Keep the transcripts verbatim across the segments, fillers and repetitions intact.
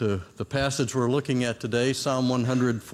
The, the passage we're looking at today, Psalm one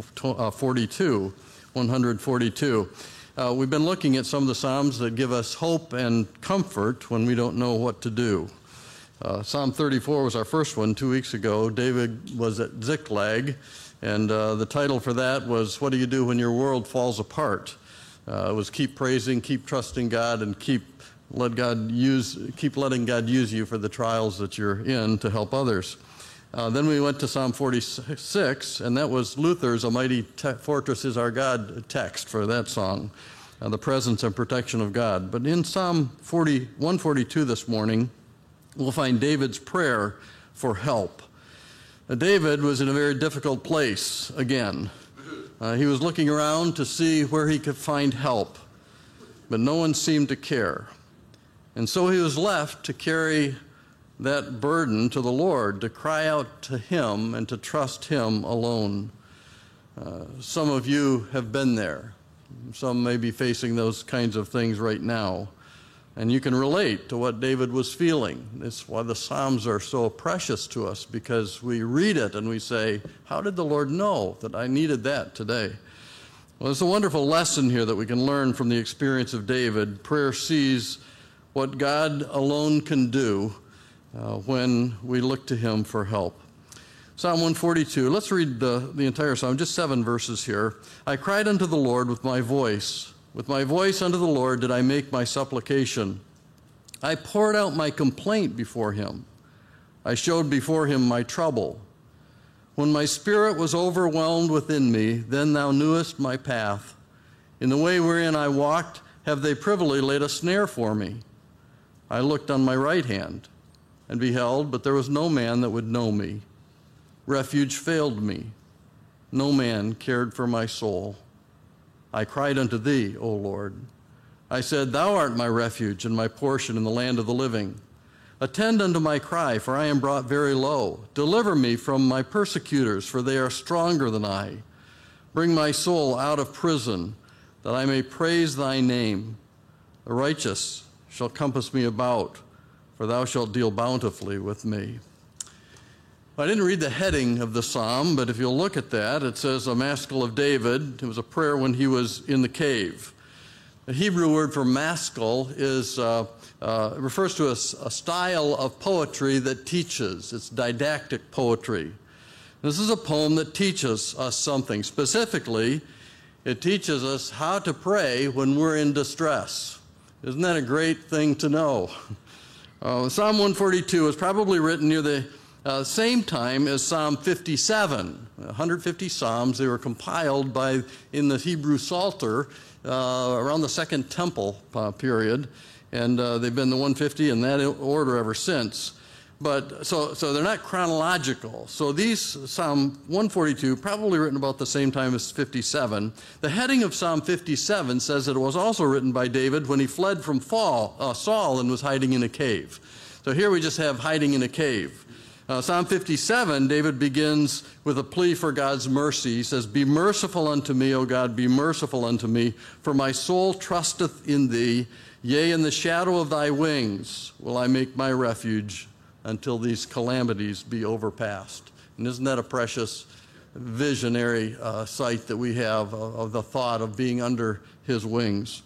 forty-two. one forty-two. Uh, we've been looking at some of the Psalms that give us hope and comfort when we don't know what to do. Uh, Psalm thirty-four was our first one two weeks ago. David was at Ziklag, and uh, the title for that was, "What do you do when your world falls apart?" Uh, it was keep praising, keep trusting God, and keep let God use, keep letting God use you for the trials that you're in to help others. Uh, then we went to Psalm forty-six, and that was Luther's "A Mighty te- Fortress is Our God" text for that song, uh, the presence and protection of God. But in Psalm one forty-two this morning, we'll find David's prayer for help. Now, David was in a very difficult place again. Uh, he was looking around to see where he could find help, but no one seemed to care. And so he was left to carry that burden to the Lord, to cry out to Him and to trust Him alone. Uh, some of you have been there. Some may be facing those kinds of things right now. And you can relate to what David was feeling. That's why the Psalms are so precious to us, because we read it and we say, how did the Lord know that I needed that today? Well, there's a wonderful lesson here that we can learn from the experience of David. Prayer sees what God alone can do uh, when we look to Him for help. Psalm one forty-two, let's read the, the entire psalm, just seven verses here. "I cried unto the Lord with my voice. With my voice unto the Lord did I make my supplication. I poured out my complaint before Him. I showed before Him my trouble. When my spirit was overwhelmed within me, then Thou knewest my path. In the way wherein I walked, have they privily laid a snare for me. I looked on my right hand, and beheld, but there was no man that would know me. Refuge failed me. No man cared for my soul. I cried unto Thee, O Lord. I said, Thou art my refuge and my portion in the land of the living. Attend unto my cry, for I am brought very low. Deliver me from my persecutors, for they are stronger than I. Bring my soul out of prison, that I may praise Thy name. The righteous shall compass me about, for Thou shalt deal bountifully with me." I didn't read the heading of the psalm, but if you'll look at that, it says a maskil of David. It was a prayer when he was in the cave. The Hebrew word for maskil is uh, uh, refers to a, a style of poetry that teaches. It's didactic poetry. This is a poem that teaches us something. Specifically, it teaches us how to pray when we're in distress. Isn't that a great thing to know? Uh, Psalm one forty-two was probably written near the Uh, same time as Psalm fifty-seven, one hundred fifty Psalms. They were compiled by in the Hebrew Psalter uh, around the Second Temple uh, period, and uh, they've been the one fifty in that order ever since. But so so they're not chronological. So these Psalm one forty-two probably written about the same time as fifty-seven. The heading of Psalm fifty-seven says that it was also written by David when he fled from Saul, uh, Saul and was hiding in a cave. So here we just have hiding in a cave. Uh, Psalm fifty-seven, David begins with a plea for God's mercy. He says, "Be merciful unto me, O God, be merciful unto me, for my soul trusteth in Thee. Yea, in the shadow of Thy wings will I make my refuge until these calamities be overpassed." And isn't that a precious visionary uh, sight that we have of, of the thought of being under His wings?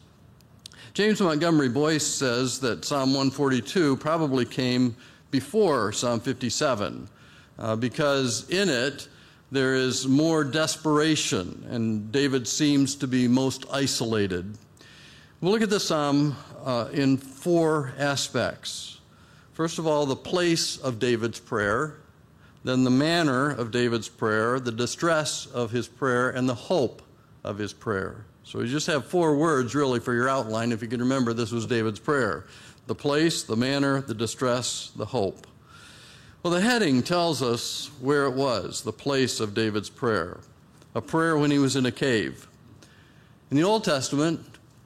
James Montgomery Boyce says that Psalm one forty-two probably came before Psalm fifty-seven, uh, because in it there is more desperation, and David seems to be most isolated. We'll look at the psalm uh, in four aspects. First of all, the place of David's prayer, then the manner of David's prayer, the distress of his prayer, and the hope of his prayer. So you just have four words really for your outline. If you can remember, this was David's prayer. The place, the manner, the distress, the hope. Well, the heading tells us where it was, the place of David's prayer. A prayer when he was in a cave. In the Old Testament,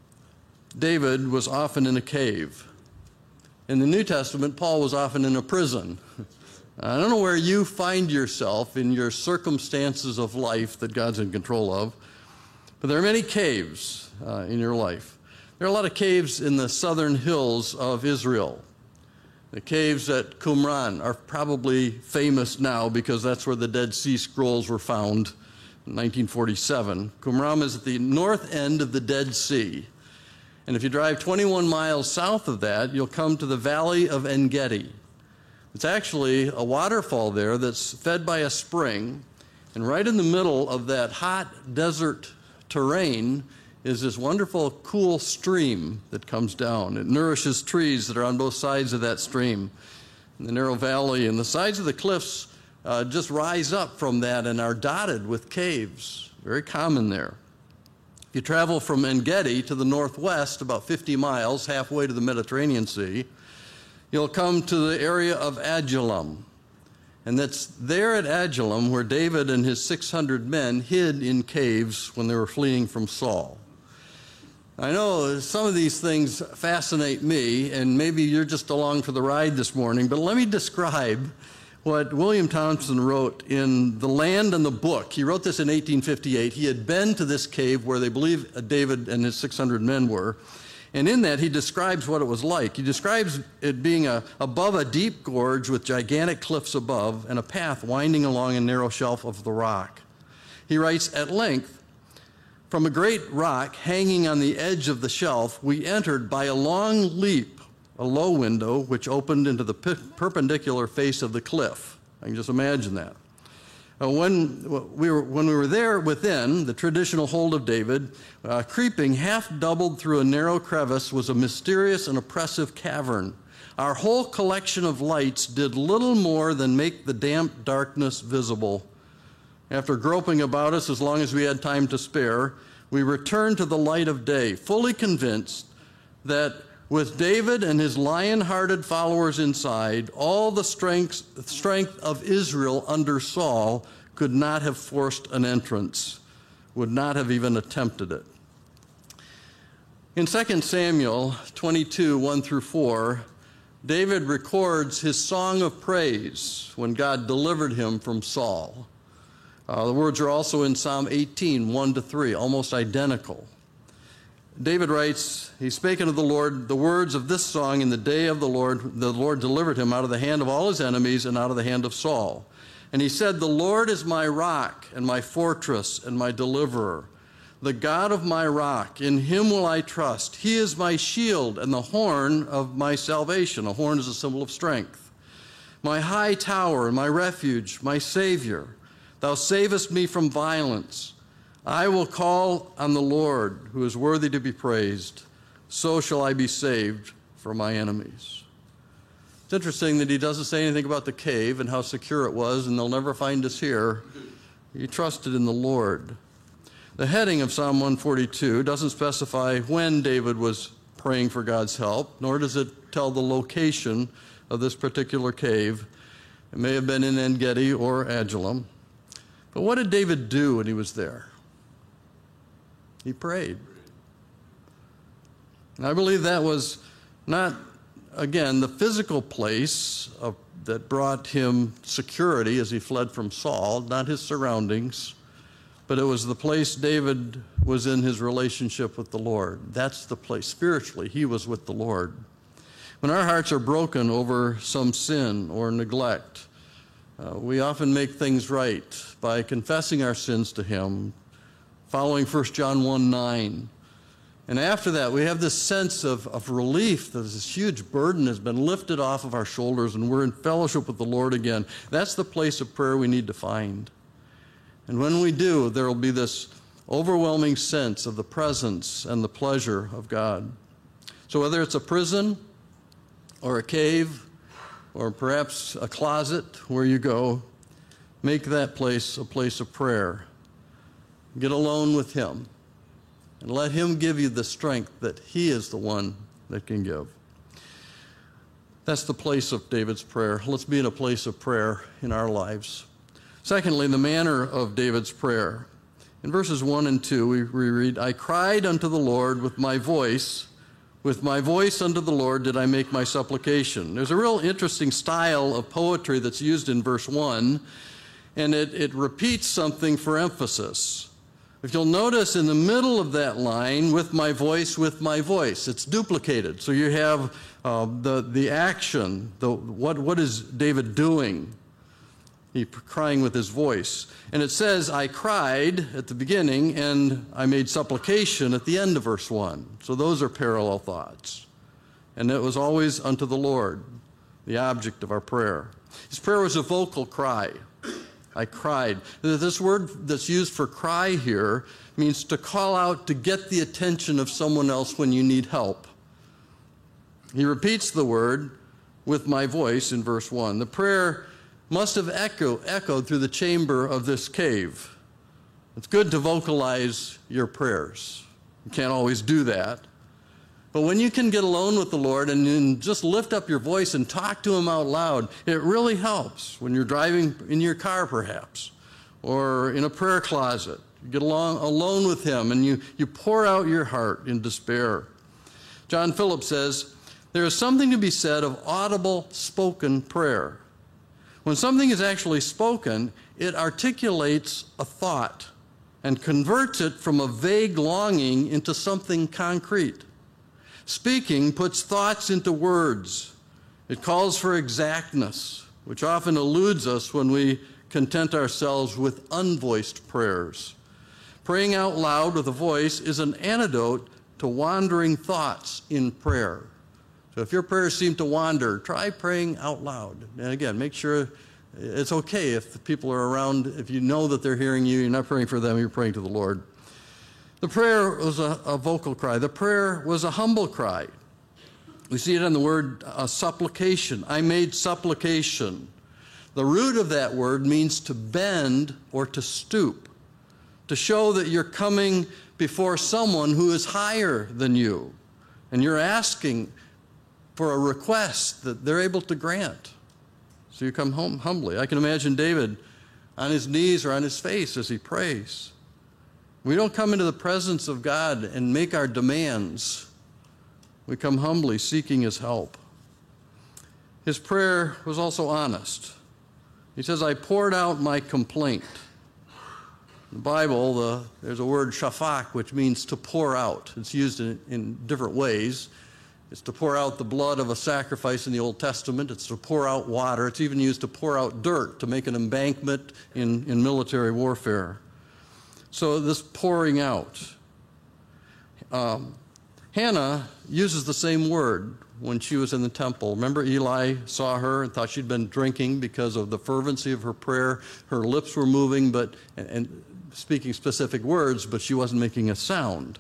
David was often in a cave. In the New Testament, Paul was often in a prison. I don't know where you find yourself in your circumstances of life that God's in control of, but there are many caves uh, in your life. There are a lot of caves in the southern hills of Israel. The caves at Qumran are probably famous now because that's where the Dead Sea Scrolls were found in nineteen forty-seven. Qumran is at the north end of the Dead Sea. And if you drive twenty-one miles south of that, you'll come to the Valley of En-Gedi. It's actually a waterfall there that's fed by a spring. And right in the middle of that hot desert terrain is this wonderful, cool stream that comes down. It nourishes trees that are on both sides of that stream in the narrow valley. And the sides of the cliffs uh, just rise up from that and are dotted with caves, very common there. If you travel from En-Gedi to the northwest, about fifty miles, halfway to the Mediterranean Sea, you'll come to the area of Adullam. And that's there at Adullam where David and his six hundred men hid in caves when they were fleeing from Saul. I know some of these things fascinate me, and maybe you're just along for the ride this morning, but let me describe what William Thompson wrote in The Land and the Book. He wrote this in eighteen fifty-eight. He had been to this cave where they believe David and his six hundred men were, and in that he describes what it was like. He describes it being a, above a deep gorge with gigantic cliffs above and a path winding along a narrow shelf of the rock. He writes, "At length, from a great rock hanging on the edge of the shelf, we entered by a long leap a low window which opened into the perpendicular face of the cliff." I can just imagine that. Uh, when, we were, when we were there within, the traditional hold of David, uh, creeping half doubled through a narrow crevice was a mysterious and oppressive cavern. Our whole collection of lights did little more than make the damp darkness visible. After groping about us as long as we had time to spare, we returned to the light of day, fully convinced that with David and his lion-hearted followers inside, all the strength, strength of Israel under Saul could not have forced an entrance, would not have even attempted it. In Second Samuel twenty-two, one through four, David records his song of praise when God delivered him from Saul. Uh, the words are also in Psalm eighteen, one to three, almost identical. David writes, "He spake unto the Lord the words of this song in the day of the Lord. The Lord delivered him out of the hand of all his enemies and out of the hand of Saul. And he said, The Lord is my rock and my fortress and my deliverer, the God of my rock. In him will I trust. He is my shield and the horn of my salvation." A horn is a symbol of strength. "My high tower and my refuge, my Savior. Thou savest me from violence. I will call on the Lord, who is worthy to be praised. So shall I be saved from my enemies." It's interesting that he doesn't say anything about the cave and how secure it was, and they'll never find us here. He trusted in the Lord. The heading of Psalm one forty-two doesn't specify when David was praying for God's help, nor does it tell the location of this particular cave. It may have been in En-Gedi or Adullam. But what did David do when he was there? He prayed. And I believe that was not, again, the physical place of, that brought him security as he fled from Saul, not his surroundings, but it was the place David was in his relationship with the Lord. That's the place. Spiritually, he was with the Lord. When our hearts are broken over some sin or neglect, uh, we often make things right by confessing our sins to him, following First John one nine. And after that, we have this sense of, of relief that this huge burden has been lifted off of our shoulders and we're in fellowship with the Lord again. That's the place of prayer we need to find. And when we do, there will be this overwhelming sense of the presence and the pleasure of God. So whether it's a prison or a cave or perhaps a closet where you go, make that place a place of prayer. Get alone with him and let him give you the strength that he is the one that can give. That's the place of David's prayer. Let's be in a place of prayer in our lives. Secondly, the manner of David's prayer. In verses one and two, we read, "I cried unto the Lord with my voice. With my voice unto the Lord did I make my supplication." There's a real interesting style of poetry that's used in verse one, and it, it repeats something for emphasis. If you'll notice in the middle of that line, with my voice, with my voice, it's duplicated. So you have uh, the, the action, the, what, what is David doing? He's crying with his voice. And it says, I cried at the beginning, and I made supplication at the end of verse one. So those are parallel thoughts. And it was always unto the Lord, the object of our prayer. His prayer was a vocal cry. I cried. This word that's used for cry here means to call out to get the attention of someone else when you need help. He repeats the word with my voice in verse one. The prayer must have echo, echoed through the chamber of this cave. It's good to vocalize your prayers. You can't always do that. But when you can get alone with the Lord and then just lift up your voice and talk to him out loud, it really helps when you're driving in your car perhaps, or in a prayer closet. You get along, alone with him and you, you pour out your heart in despair. John Phillips says, there is something to be said of audible spoken prayer. When something is actually spoken, it articulates a thought and converts it from a vague longing into something concrete. Speaking puts thoughts into words. It calls for exactness, which often eludes us when we content ourselves with unvoiced prayers. Praying out loud with a voice is an antidote to wandering thoughts in prayer. So if your prayers seem to wander, try praying out loud. And again, make sure it's okay if the people are around, if you know that they're hearing you, you're not praying for them, you're praying to the Lord. The prayer was a, a vocal cry. The prayer was a humble cry. We see it in the word uh, supplication. I made supplication. The root of that word means to bend or to stoop, to show that you're coming before someone who is higher than you, and you're asking for a request that they're able to grant. So you come home humbly. I can imagine David on his knees or on his face as he prays. We don't come into the presence of God and make our demands. We come humbly seeking his help. His prayer was also honest. He says, I poured out my complaint. In the Bible, the, there's a word shafak, which means to pour out. It's used in, in different ways. It's to pour out the blood of a sacrifice in the Old Testament. It's to pour out water. It's even used to pour out dirt, to make an embankment in, in military warfare. So this pouring out. Um, Hannah uses the same word when she was in the temple. Remember, Eli saw her and thought she'd been drinking because of the fervency of her prayer. Her lips were moving, but and, and speaking specific words, but she wasn't making a sound.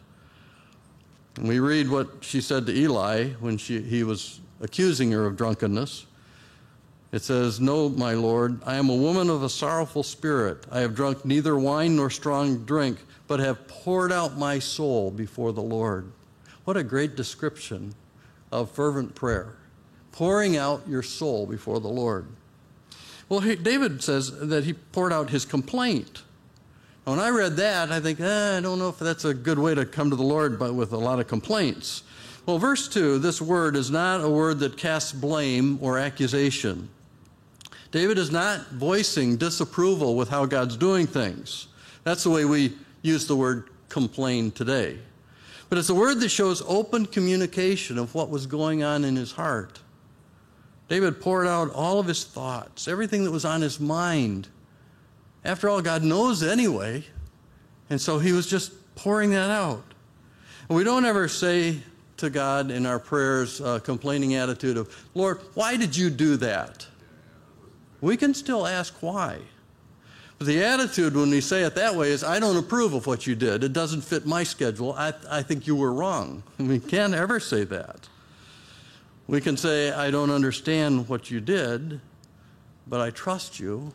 And we read what she said to Eli when she, he was accusing her of drunkenness. It says, no, my Lord, I am a woman of a sorrowful spirit. I have drunk neither wine nor strong drink, but have poured out my soul before the Lord. What a great description of fervent prayer. Pouring out your soul before the Lord. Well, he, David says that he poured out his complaint. When I read that, I think, eh, I don't know if that's a good way to come to the Lord, but with a lot of complaints. Well, verse two, this word is not a word that casts blame or accusation. David is not voicing disapproval with how God's doing things. That's the way we use the word complain today. But it's a word that shows open communication of what was going on in his heart. David poured out all of his thoughts, everything that was on his mind. After all, God knows anyway, and so he was just pouring that out. And we don't ever say to God in our prayers a complaining attitude of, Lord, why did you do that? We can still ask why. But the attitude when we say it that way is, I don't approve of what you did. It doesn't fit my schedule. I, I think you were wrong. And we can't ever say that. We can say, I don't understand what you did, but I trust you.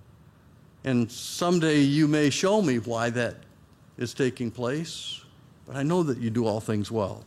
And someday you may show me why that is taking place, but I know that you do all things well.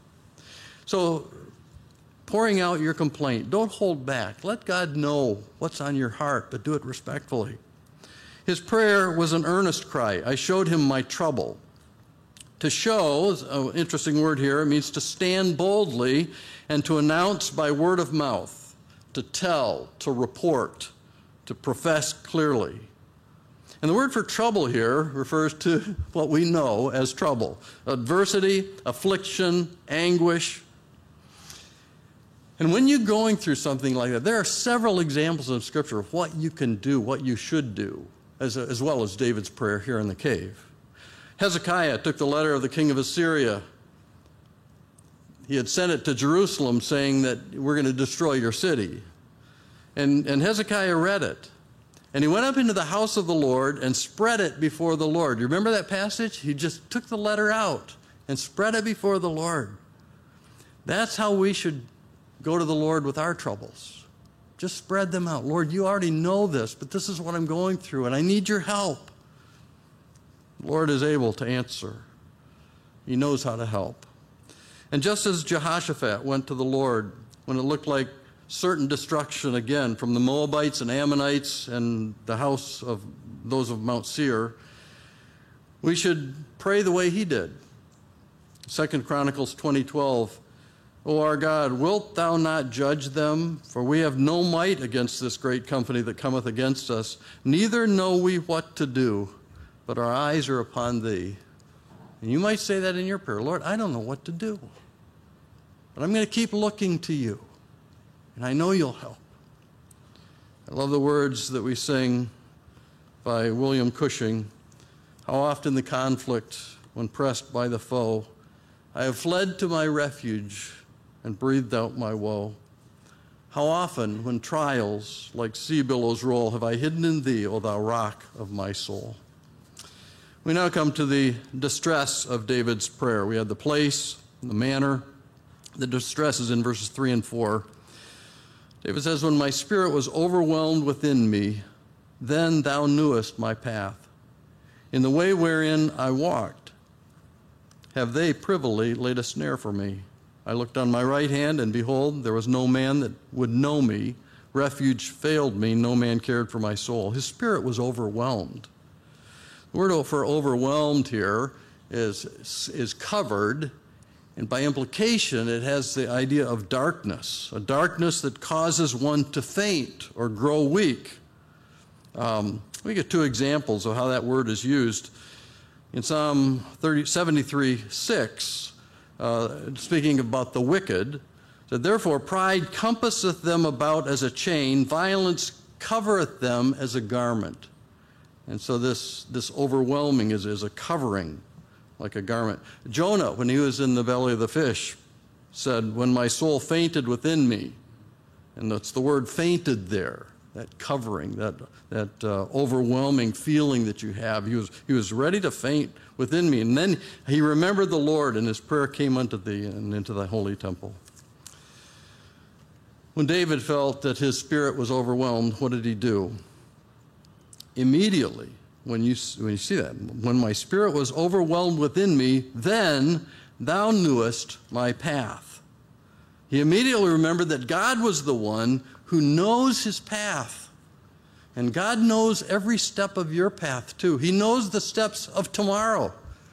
So, pouring out your complaint, don't hold back. Let God know what's on your heart, but do it respectfully. His prayer was an earnest cry. I showed him my trouble. To show is an interesting word here. It means to stand boldly and to announce by word of mouth, to tell, to report, to profess clearly. And the word for trouble here refers to what we know as trouble: adversity, affliction, anguish. And when you're going through something like that, there are several examples in Scripture of what you can do, what you should do, as, as well as David's prayer here in the cave. Hezekiah took the letter of the king of Assyria. He had sent it to Jerusalem saying that we're going to destroy your city. And, and Hezekiah read it. And he went up into the house of the Lord and spread it before the Lord. You remember that passage? He just took the letter out and spread it before the Lord. That's how we should go to the Lord with our troubles. Just spread them out. Lord, you already know this, but this is what I'm going through, and I need your help. The Lord is able to answer. He knows how to help. And just as Jehoshaphat went to the Lord when it looked like certain destruction again from the Moabites and Ammonites and the house of those of Mount Seir, we should pray the way he did. Second Chronicles twenty twelve, O our God, wilt thou not judge them? For we have no might against this great company that cometh against us, neither know we what to do, but our eyes are upon thee. And you might say that in your prayer: Lord, I don't know what to do, but I'm going to keep looking to you, and I know you'll help. I love the words that we sing by William Cushing: how often the conflict, when pressed by the foe, I have fled to my refuge and breathed out my woe. How often, when trials like sea billows roll, have I hidden in thee, O thou rock of my soul. We now come to the distress of David's prayer. We had the place, the manner. The distress is in verses three and four. David says, when my spirit was overwhelmed within me, then thou knewest my path. In the way wherein I walked, have they privily laid a snare for me. I looked on my right hand, and behold, there was no man that would know me. Refuge failed me, no man cared for my soul. His spirit was overwhelmed. The word for overwhelmed here is, is covered, and by implication, it has the idea of darkness, a darkness that causes one to faint or grow weak. Um, we get two examples of how that word is used. In Psalm seventy-three six, uh, speaking about the wicked, said, therefore pride compasseth them about as a chain, violence covereth them as a garment. And so this, this overwhelming is, is a covering, like a garment. Jonah, when he was in the belly of the fish, said, when my soul fainted within me, and that's the word fainted there, that covering, that, that uh, overwhelming feeling that you have. He was, he was ready to faint within me. And then he remembered the Lord, and his prayer came unto thee and into thy holy temple. When David felt that his spirit was overwhelmed, what did he do? Immediately, when you, when you see that, when my spirit was overwhelmed within me, then thou knewest my path. He immediately remembered that God was the one who knows his path. And God knows every step of your path, too. He knows the steps of tomorrow.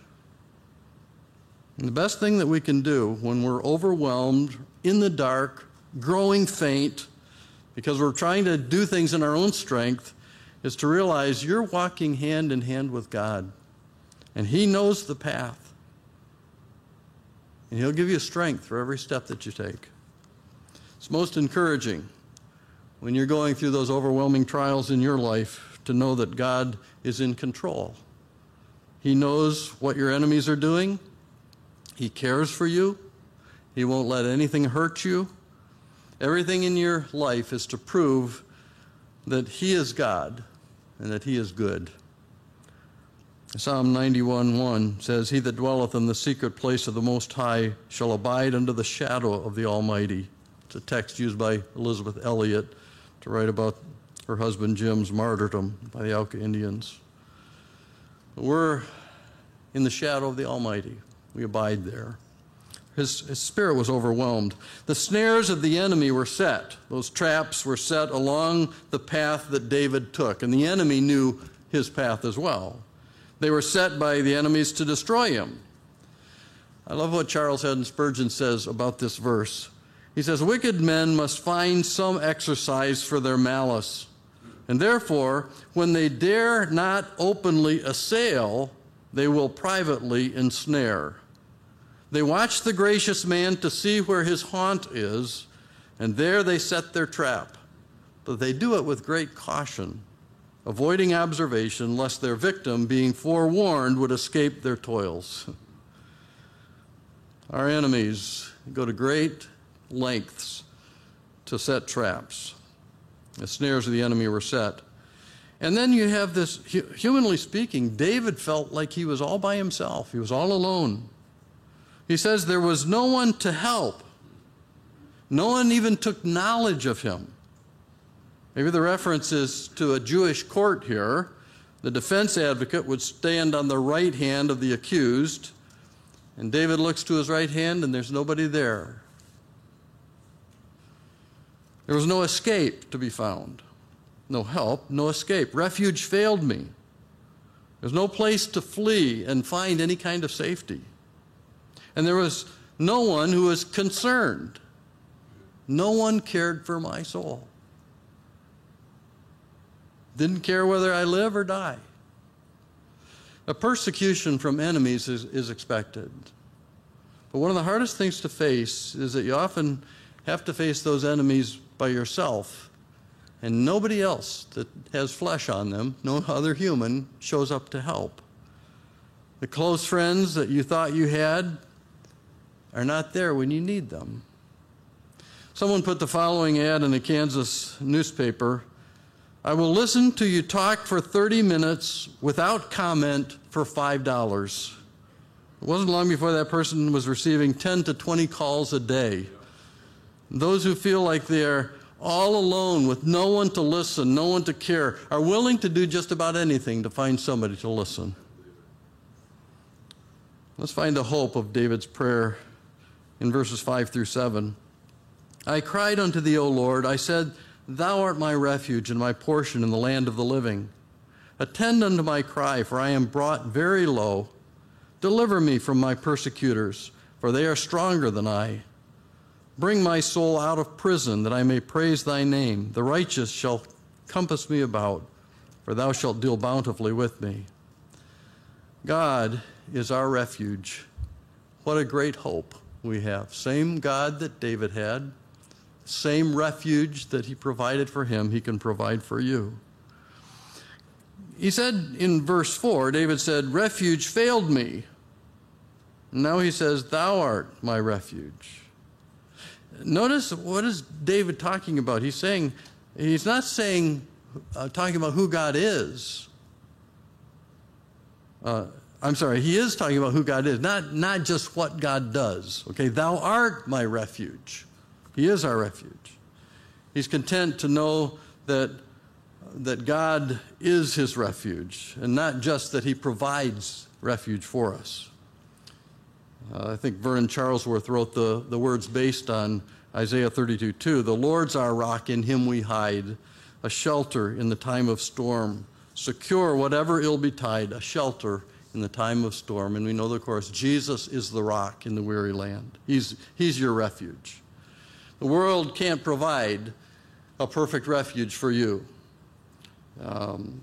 And the best thing that we can do when we're overwhelmed, in the dark, growing faint, because we're trying to do things in our own strength, is to realize you're walking hand in hand with God. And he knows the path. And he'll give you strength for every step that you take. It's most encouraging when you're going through those overwhelming trials in your life to know that God is in control. He knows what your enemies are doing. He cares for you. He won't let anything hurt you. Everything in your life is to prove that he is God and that he is good. Psalm ninety-one one says, he that dwelleth in the secret place of the Most High shall abide under the shadow of the Almighty. It's a text used by Elizabeth Elliot to write about her husband Jim's martyrdom by the Auca Indians. We're in the shadow of the Almighty. We abide there. His, his spirit was overwhelmed. The snares of the enemy were set. Those traps were set along the path that David took, and the enemy knew his path as well. They were set by the enemies to destroy him. I love what Charles Haddon Spurgeon says about this verse. He says, wicked men must find some exercise for their malice, And therefore, when they dare not openly assail, they will privately ensnare. They watch the gracious man to see where his haunt is, and there they set their trap. But they do it with great caution, avoiding observation, lest their victim, being forewarned, would escape their toils. Our enemies go to great lengths to set traps. The snares of the enemy were set. And then you have this, humanly speaking, David felt like he was all by himself. He was all alone. He says there was no one to help. No one even took knowledge of him. Maybe the reference is to a Jewish court here. The defense advocate would stand on the right hand of the accused, and David looks to his right hand, and there's nobody there. There was no escape to be found. No help, no escape. Refuge failed me. There's no place to flee and find any kind of safety. And there was no one who was concerned. No one cared for my soul. Didn't care whether I live or die. A persecution from enemies is, is expected. But one of the hardest things to face is that you often have to face those enemies by yourself, and nobody else that has flesh on them, no other human, shows up to help. The close friends that you thought you had are not there when you need them. Someone put the following ad in a Kansas newspaper: I will listen to you talk for thirty minutes without comment for five dollars. It wasn't long before that person was receiving ten to twenty calls a day. Those who feel like they're all alone with no one to listen, no one to care, are willing to do just about anything to find somebody to listen. Let's find the hope of David's prayer in verses five through seven. I cried unto thee, O Lord. I said, Thou art my refuge and my portion in the land of the living. Attend unto my cry, for I am brought very low. Deliver me from my persecutors, for they are stronger than I. Bring my soul out of prison, that I may praise thy name. The righteous shall compass me about, for thou shalt deal bountifully with me. God is our refuge. What a great hope we have. Same God that David had, same refuge that he provided for him, he can provide for you. He said in verse four, David said, refuge failed me. Now he says, thou art my refuge. Notice, what is David talking about? He's saying, he's not saying, uh, talking about who God is. Uh, I'm sorry, he is talking about who God is, not, not just what God does. Okay, thou art my refuge. He is our refuge. He's content to know that, that God is his refuge, and not just that he provides refuge for us. Uh, I think Vernon Charlesworth wrote the, the words based on Isaiah thirty-two two. The Lord's our rock, in him we hide, a shelter in the time of storm, secure whatever ill betide, a shelter in the time of storm. And we know, of course, Jesus is the rock in the weary land. He's, he's your refuge. The world can't provide a perfect refuge for you. Um,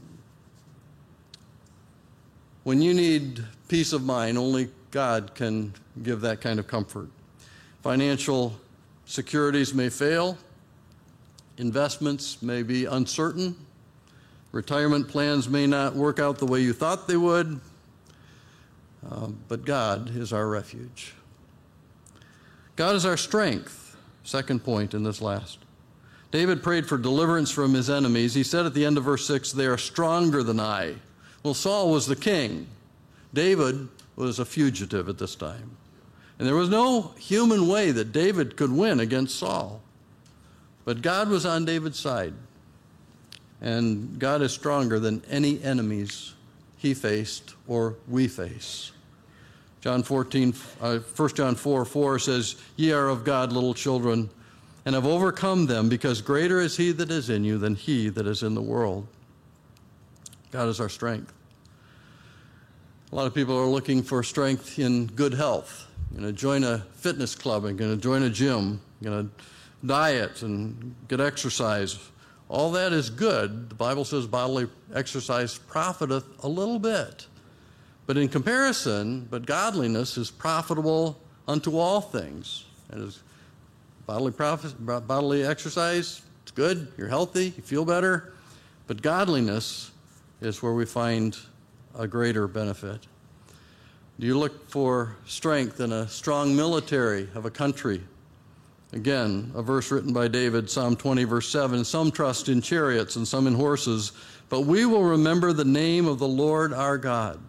when you need peace of mind, only God can give that kind of comfort. Financial securities may fail. Investments may be uncertain. Retirement plans may not work out the way you thought they would. Um, but God is our refuge. God is our strength. Second point in this last. David prayed for deliverance from his enemies. He said at the end of verse six, they are stronger than I. Well, Saul was the king. David was a fugitive at this time. And there was no human way that David could win against Saul. But God was on David's side. And God is stronger than any enemies he faced or we face. John fourteen, uh, First John four four says, ye are of God, little children, and have overcome them, because greater is he that is in you than he that is in the world. God is our strength. A lot of people are looking for strength in good health. You're going to join a fitness club, and going to join a gym, you're going to diet and get exercise. All that is good. The Bible says bodily exercise profiteth a little bit. But in comparison, but godliness is profitable unto all things. And as bodily, profit, bodily exercise, it's good, you're healthy, you feel better. But godliness is where we find a greater benefit. Do you look for strength in a strong military of a country? Again, a verse written by David, Psalm twenty, verse seven, some trust in chariots and some in horses, but we will remember the name of the Lord our God.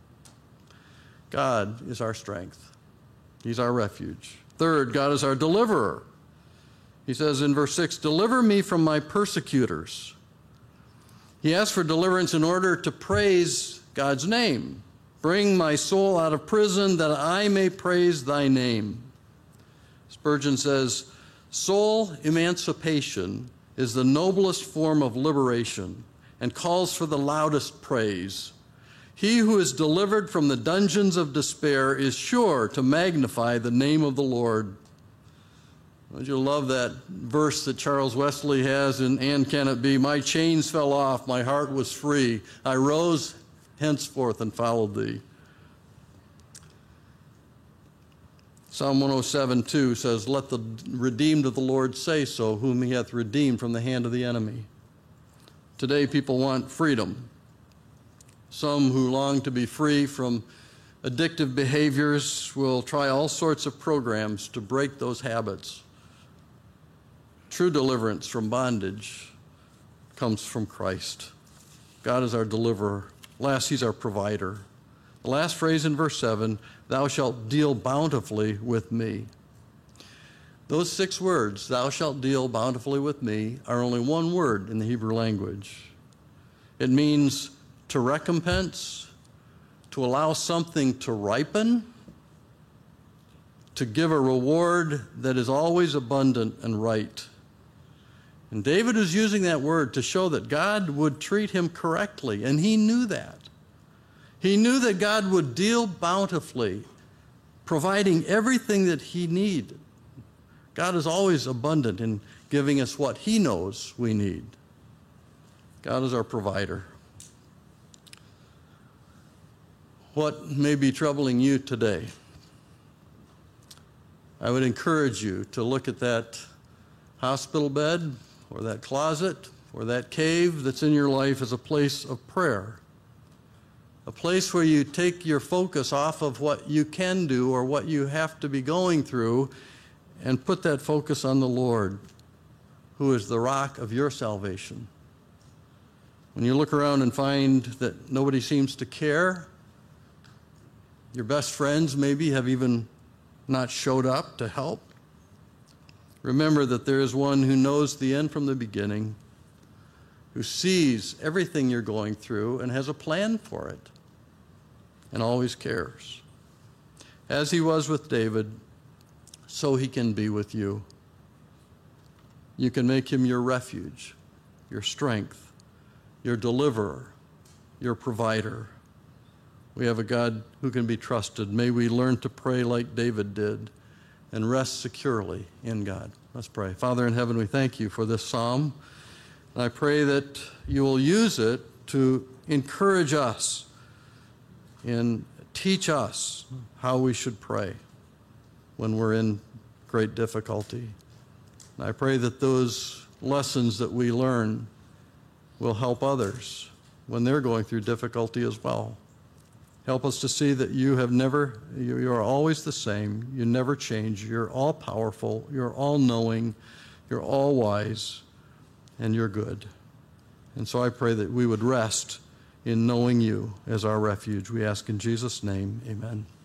God is our strength. He's our refuge. Third, God is our deliverer. He says in verse six, deliver me from my persecutors. He asks for deliverance in order to praise God's name. Bring my soul out of prison that I may praise thy name. Spurgeon says, soul emancipation is the noblest form of liberation and calls for the loudest praise. He who is delivered from the dungeons of despair is sure to magnify the name of the Lord. Don't you love that verse that Charles Wesley has in And Can It Be? My chains fell off, my heart was free. I rose henceforth and followed thee. Psalm one oh seven, two says, let the redeemed of the Lord say so, whom he hath redeemed from the hand of the enemy. Today people want freedom. Some who long to be free from addictive behaviors will try all sorts of programs to break those habits. True deliverance from bondage comes from Christ. God is our deliverer. Last, he's our provider. The last phrase in verse seven, thou shalt deal bountifully with me. Those six words, thou shalt deal bountifully with me, are only one word in the Hebrew language. It means to recompense, to allow something to ripen, to give a reward that is always abundant and right. And David is using that word to show that God would treat him correctly, and he knew that. He knew that God would deal bountifully, providing everything that he needed. God is always abundant in giving us what he knows we need. God is our provider. What may be troubling you today? I would encourage you to look at that hospital bed or that closet or that cave that's in your life as a place of prayer. A place where you take your focus off of what you can do or what you have to be going through and put that focus on the Lord, who is the rock of your salvation. When you look around and find that nobody seems to care, your best friends maybe have even not showed up to help, remember that there is one who knows the end from the beginning, who sees everything you're going through and has a plan for it, and always cares. As he was with David, so he can be with you. You can make him your refuge, your strength, your deliverer, your provider. We have a God who can be trusted. May we learn to pray like David did and rest securely in God. Let's pray. Father in heaven, we thank you for this psalm. And I pray that you will use it to encourage us and teach us how we should pray when we're in great difficulty. And I pray that those lessons that we learn will help others when they're going through difficulty as well. Help us to see that you have never, you are always the same. You never change. You're all powerful. You're all knowing. You're all wise. And you're good. And so I pray that we would rest in knowing you as our refuge. We ask in Jesus' name, amen.